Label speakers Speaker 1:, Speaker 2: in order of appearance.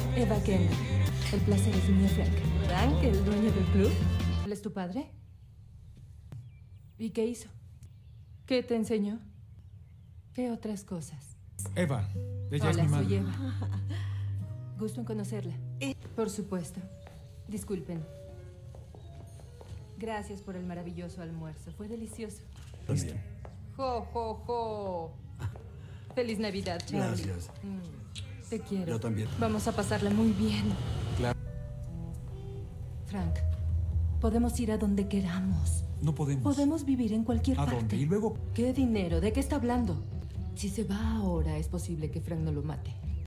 Speaker 1: Eva Kendall. El placer es mío, Frank. Frank, el dueño del club. ¿Él es tu padre? ¿Y qué hizo? ¿Qué te enseñó? ¿Qué otras cosas?
Speaker 2: Eva, ella es
Speaker 1: Hola,
Speaker 2: mi madre.
Speaker 1: soy Eva. Gusto en conocerla. Por supuesto. Disculpen. Gracias por el maravilloso almuerzo. Fue delicioso.
Speaker 3: También.
Speaker 1: ¡Jo, jo, jo! Feliz Navidad, Charlie.
Speaker 3: Gracias.
Speaker 1: Te quiero.
Speaker 3: Yo también.
Speaker 1: Vamos a pasarla muy bien.
Speaker 2: Claro.
Speaker 1: Frank, podemos ir a donde queramos.
Speaker 2: No podemos.
Speaker 1: Podemos vivir en cualquier
Speaker 2: ¿A
Speaker 1: parte.
Speaker 2: dónde? Y luego...
Speaker 1: ¿Qué dinero? ¿De qué está hablando? Si se va ahora, es posible que Frank no lo mate.